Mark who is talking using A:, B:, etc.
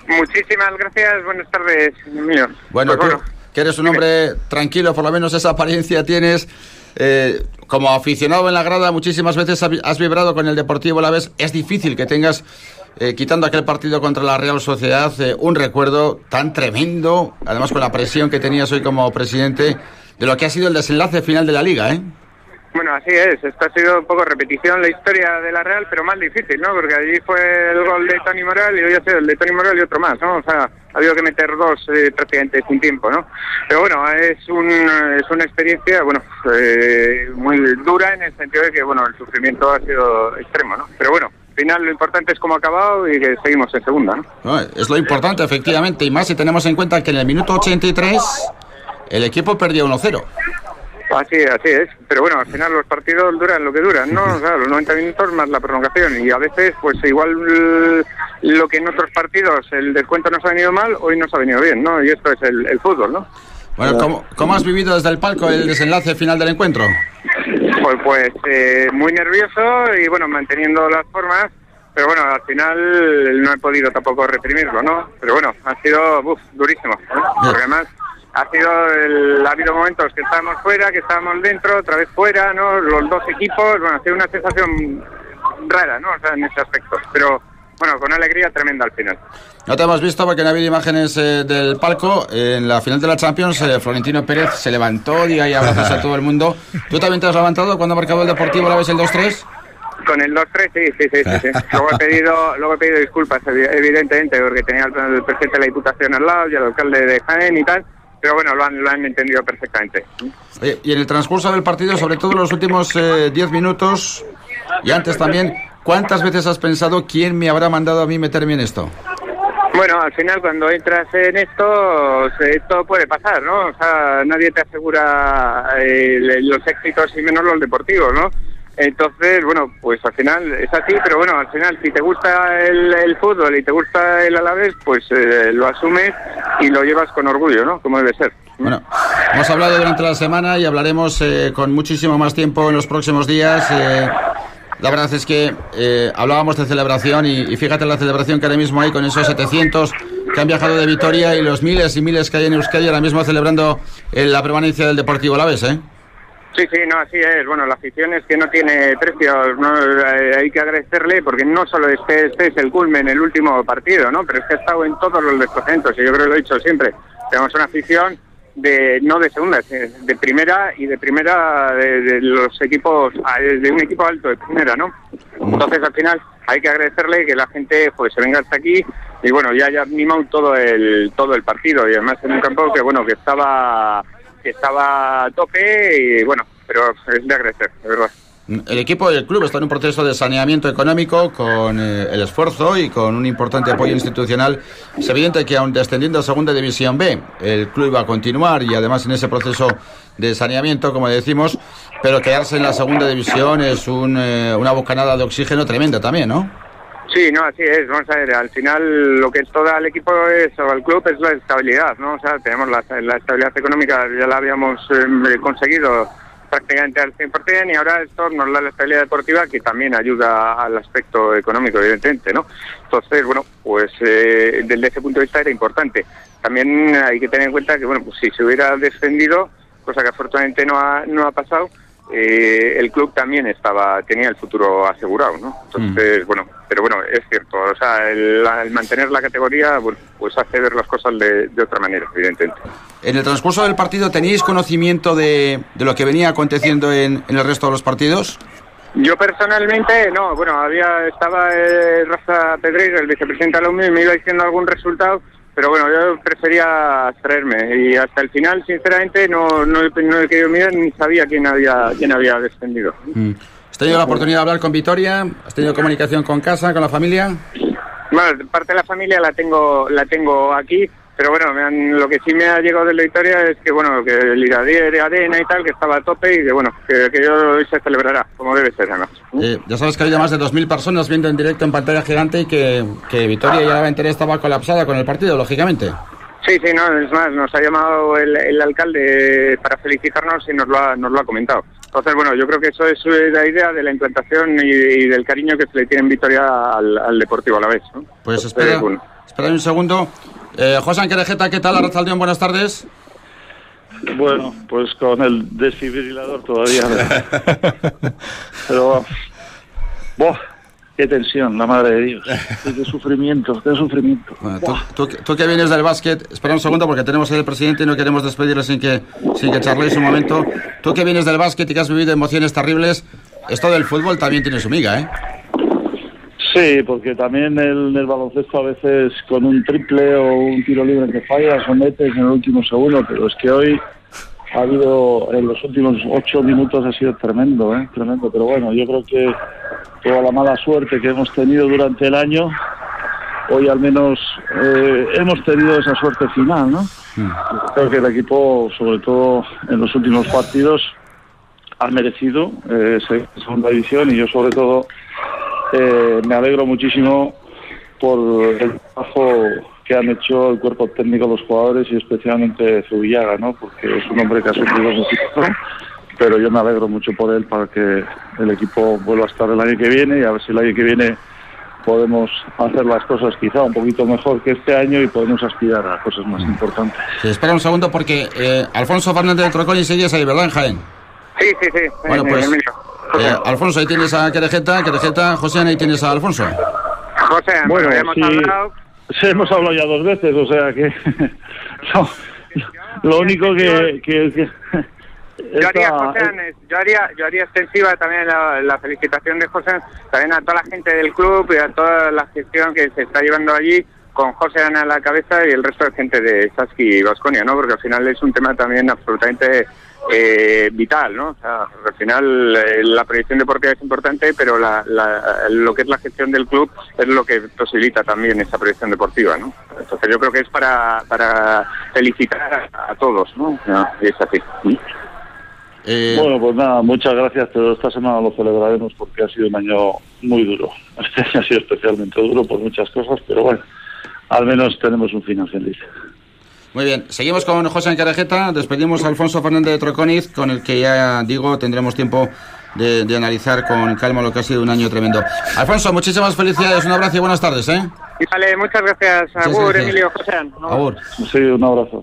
A: Muchísimas gracias, buenas tardes, Emilio.
B: Bueno,
A: pues
B: tú, que eres un hombre tranquilo, por lo menos esa apariencia tienes. Como aficionado en la grada, muchísimas veces has vibrado con el Deportivo Alavés. Es difícil que tengas, quitando aquel partido contra la Real Sociedad, un recuerdo tan tremendo, además con la presión que tenías hoy como presidente, de lo que ha sido el desenlace final de la Liga, ¿eh?
A: Bueno, así es, esto ha sido un poco repetición la historia de la Real, pero más difícil, ¿no? Porque allí fue el gol de Toni Morel y hoy ha sido el de Toni Morel y otro más, ¿no? O sea, ha habido que meter dos prácticamente sin tiempo, ¿no? Pero bueno, es una experiencia, bueno, muy dura en el sentido de que, bueno, el sufrimiento ha sido extremo, ¿no? Pero bueno, al final lo importante es cómo ha acabado y que seguimos en segunda, ¿no?
B: No, es lo importante, efectivamente, y más si tenemos en cuenta que en el minuto 83 el equipo perdió 1-0.
A: Así es, pero bueno, al final los partidos duran lo que duran, ¿no? O sea, los 90 minutos más la prolongación y a veces, pues igual lo que en otros partidos el descuento nos ha venido mal, hoy nos ha venido bien, ¿no? Y esto es el fútbol, ¿no?
B: Bueno, ¿cómo has vivido desde el palco el desenlace final del encuentro?
A: Pues muy nervioso y bueno, manteniendo las formas, pero bueno, al final no he podido tampoco reprimirlo, ¿no? Pero bueno, ha sido durísimo, ¿no? Porque además ha habido momentos que estábamos fuera, que estábamos dentro, otra vez fuera, ¿no? Los dos equipos, bueno, ha sido una sensación rara, ¿no? O sea, en ese aspecto, pero bueno, con alegría tremenda al final.
B: No te hemos visto porque no ha habido imágenes del palco. En la final de la Champions, Florentino Pérez se levantó y hay abrazos a todo el mundo. ¿Tú también te has levantado cuando ha marcado el Deportivo Alavés el 2-3?
A: Con el 2-3, sí. Luego he pedido disculpas, evidentemente, porque tenía el presidente de la Diputación al lado y el alcalde de Jaén y tal. Pero bueno, lo han entendido perfectamente.
B: Oye, y en el transcurso del partido, sobre todo en los últimos 10 minutos y antes también, ¿cuántas veces has pensado quién me habrá mandado a mí meterme en esto?
A: Bueno, al final cuando entras en esto puede pasar, ¿no? O sea, nadie te asegura los éxitos y menos los deportivos, ¿no? Entonces, bueno, pues al final es así, pero bueno, al final si te gusta el fútbol y te gusta el Alavés, pues lo asumes y lo llevas con orgullo, ¿no? Como debe ser.
B: Bueno, hemos hablado durante la semana y hablaremos con muchísimo más tiempo en los próximos días. La verdad es que hablábamos de celebración y fíjate la celebración que ahora mismo hay con esos 700 que han viajado de Vitoria y los miles y miles que hay en Euskadi ahora mismo celebrando la permanencia del Deportivo Alavés, ¿eh?
A: Sí, no, así es. Bueno, la afición es que no tiene precio, ¿no? Hay que agradecerle porque no solo este es el culmen, el último partido, ¿no? Pero es que ha estado en todos los desplazamientos y yo creo que lo he dicho siempre. Tenemos una afición no de segunda, de primera y de los equipos, de un equipo alto de primera, ¿no? Entonces al final hay que agradecerle que la gente pues se venga hasta aquí y bueno, ya haya animado todo el partido y además en un campo que bueno, que estaba a tope y bueno, pero es de agradecer, de verdad.
B: El equipo y el club está en un proceso de saneamiento económico con el esfuerzo y con un importante apoyo institucional. Es evidente que aun descendiendo a Segunda División B, el club va a continuar y además en ese proceso de saneamiento, como decimos, pero quedarse en la Segunda División es una bocanada de oxígeno tremenda también, ¿no?
A: Sí, no, así es. Vamos a ver, al final lo que es todo el equipo o el club es la estabilidad, ¿no? O sea, tenemos la estabilidad económica, ya la habíamos conseguido prácticamente al 100% y ahora esto nos da la estabilidad deportiva que también ayuda al aspecto económico, evidentemente, ¿no? Entonces, bueno, pues desde ese punto de vista era importante. También hay que tener en cuenta que, bueno, pues si se hubiera descendido, cosa que afortunadamente no ha pasado, el club también tenía el futuro asegurado, ¿no? Entonces, bueno, pero bueno, es cierto, o sea, el mantener la categoría, bueno, pues hace ver las cosas de otra manera, evidentemente.
B: En el transcurso del partido, ¿teníais conocimiento de lo que venía aconteciendo en el resto de los partidos?
A: Yo personalmente no, bueno, estaba Rafa Pedreiro, el vicepresidente de la UMI, y me iba diciendo algún resultado, pero bueno, yo prefería abstraerme y hasta el final, sinceramente, no he querido mirar ni sabía quién había descendido.
B: ¿Has tenido la oportunidad de hablar con Vitoria? ¿Has tenido comunicación con casa, con la familia?
A: Bueno, parte de la familia la tengo aquí, pero bueno, lo que sí me ha llegado de la Vitoria es que bueno, que el Iradier Arena y tal, que estaba a tope y que bueno, que hoy se celebrará, como debe ser además.
B: Ya sabes que ha habido más de 2.000 personas viendo en directo en pantalla gigante y que Vitoria ya la entera estaba colapsada con el partido, lógicamente.
A: Sí, no, es más, nos ha llamado el alcalde para felicitarnos y nos lo ha comentado. Entonces, bueno, yo creo que eso es la idea de la implantación y del cariño que se le tiene en Vitoria al Deportivo Alavés, ¿no?
B: Pues
A: entonces,
B: esperemos espera un segundo. José Querejeta, ¿qutal? Arratsaldeon, buenas tardes.
C: Bueno, pues con el desfibrilador todavía. Pero, qué tensión, la madre de Dios. Qué sufrimiento, qué sufrimiento.
B: Bueno, tú que vienes del básquet, espera un segundo porque tenemos ahí el presidente y no queremos despedirle sin que charléis un momento. Tú que vienes del básquet y que has vivido emociones terribles, esto del fútbol también tiene su miga, ¿eh?
C: Sí, porque también el baloncesto a veces con un triple o un tiro libre que fallas o metes en el último segundo, pero es que hoy ha habido, en los últimos 8 minutos ha sido tremendo, tremendo. Pero bueno, yo creo que toda la mala suerte que hemos tenido durante el año, hoy al menos hemos tenido esa suerte final, ¿no? Creo que el equipo, sobre todo en los últimos partidos, ha merecido ser segunda división, y yo sobre todo me alegro muchísimo por el trabajo que han hecho el cuerpo técnico, los jugadores y especialmente Zubillaga, ¿no? Porque es un hombre que ha sufrido muchísimo, pero yo me alegro mucho por él para que el equipo vuelva a estar el año que viene, y a ver si el año que viene podemos hacer las cosas quizá un poquito mejor que este año y podemos aspirar a cosas más importantes.
B: Sí, espera un segundo porque Alfonso Fernández de Troconi sigues ahí, ¿verdad, en Jaén?
A: Sí.
B: Bueno, pues Alfonso, ahí tienes a Querejeta, José, ahí tienes a Alfonso.
A: José,
C: bueno,
A: hemos hablado.
C: Sí, hemos hablado ya 2 veces, o sea que lo único que
A: yo haría extensiva también la felicitación de José, también a toda la gente del club y a toda la gestión que se está llevando allí, con José a la cabeza y el resto de gente de Saski y Baskonia, ¿no? Porque al final es un tema también absolutamente vital, ¿no? O sea, al final la proyección deportiva es importante, pero lo que es la gestión del club es lo que posibilita también esa proyección deportiva, ¿no? Entonces yo creo que es para felicitar a todos, ¿no? Y es así.
C: Bueno, pues nada, muchas gracias, pero esta semana lo celebraremos porque ha sido un año muy duro. Este año ha sido especialmente duro por muchas cosas, pero bueno, al menos tenemos un final feliz.
B: Muy bien, seguimos con José Querejeta, despedimos a Alfonso Fernández de Troconiz, con el que ya digo tendremos tiempo de analizar con calma lo que ha sido un año tremendo. Alfonso, muchísimas felicidades, un abrazo y buenas tardes, ¿eh?
A: Vale, muchas gracias, Agur, Emilio, José.
B: Agur.
C: Sí, un abrazo.